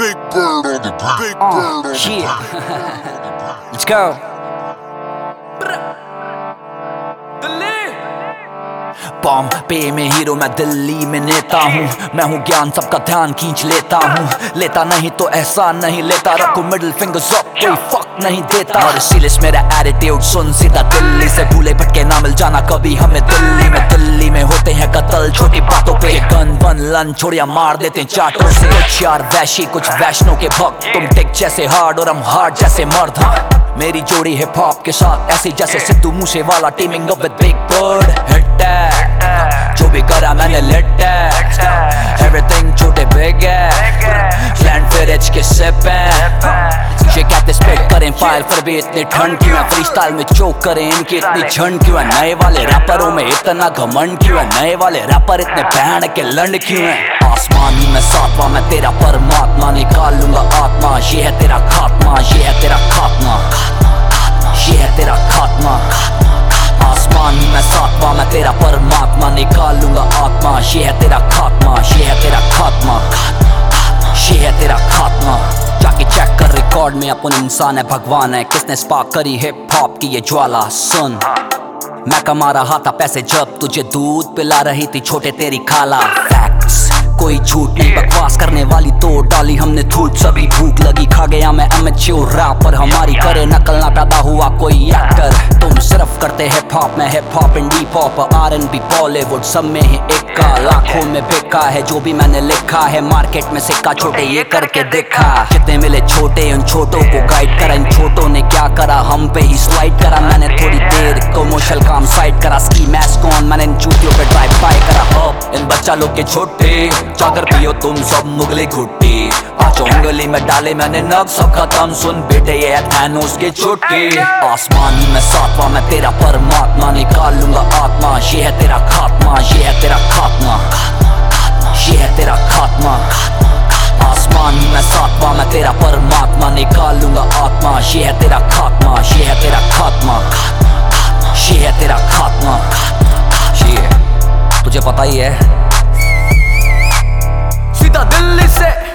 Big bird on the big bird on the yeah. Let's go. Bombay में hero मैं दिल्ली में नेता हूँ। मैं हूँ ज्ञान सबका ध्यान खींच लेता हूँ। लेता नहीं तो एहसान नहीं लेता। रखो मिडिल फिंगर्स अप कोई फक नहीं देता। और इसीलिए मेरा एटीट्यूड सुन सीधा दिल्ली से। भूले भटके ना मिल जाना कभी हमें दिल्ली में होते हैं कत्ल छोटी बातों पे। गन वन लन छोड़िया मार देते हैं चाटों से। कुछ यार वैशी कुछ वैष्णो के भक्त। तुम टेक जैसे हार्ड और हम हार्ड जैसे मर्द। मेरी जोड़ी हिप हॉप के साथ ऐसी जैसे Sidhu Moosewala teaming up with big bird. Hit that जो भी करा मैंने लेट दैट। एवरीथिंग छोटे बिग है लैंड फिर एच के सिप है। ये कहते स्पेट करें फाइल पर भी इतनी ठंड क्यों है। फ्री स्टाइल में चोक करें इनकी इतनी झंड क्यों है। नए वाले रैपरों में इतना घमंड क्यों है। नए वाले रैपर इतने बहन के लंड क्यों है। आसमानी में सातवां मैं तेरा परमात्मा। निकाल लूंगा आत्मा ये है तेरा खात्मा। ये है तेरा खात्मा ये है तेरा खात्मा। आसमान में सातवां मैं तेरा परमात्मा। निकाल लूंगा आत्मा ये है तेरा खात्मा। ये है तेरा खात्मा ये है तेरा खात्मा। जाके चेक कर रिकॉर्ड में अपन इंसान है भगवान है। किसने स्पार्क करी हिप हॉप की ये ज्वाला। सुन मैं कमा रहा था पैसे जब तुझे दूध पिला रही थी छोटे तेरी खाला। फैक्ट्स कोई झूठ नहीं बकवास करने वाली तोड़ डाली हमने धूप। सभी भूख लगी खा गया मैं अमेच्योर रैपर। हमारी करे नकल ना पैदा हुआ कोई एक्टर। तुम सिर्फ करते हिप हॉप में hip hop indie pop R&B Bollywood सब में ही इक्का। लाखों में बिका है जो भी मैंने लिखा है। मार्केट में सिक्का छोटे ये करके देखा। कितने मिले छोटे उन छोटों को गाइड करा। इन छोटों ने क्या करा हम पे ही स्लाइड करा। मैंने थोड़ी देर कमर्शियल काम साइड करा। स्की मैस्क ऑन मैंने इन चूतियों पे ड्राइव बाय करा। अब इन बच्चा लोग के छोटे जाकर पियो तुम सब मुगली घुट्टी। पांचों उंगली में डाले मैंने नग सब खत्म। सुन बेटे ये थैनोस के छुट्टी। आसमानी में सातवां मैं तेरा परमात्मा। निकाल लूंगा आत्मा ये है तेरा खात्मा। ये है तेरा खात्मा ये है तेरा खात्मा। आसमानी में सातवां मैं तेरा परमात्मा। निकाल लूंगा आत्मा ये है तेरा खात्मा। ये है तेरा खात्मा ये है तेरा खात्मा। ये तुझे पता ही है सीधा दिल्ली से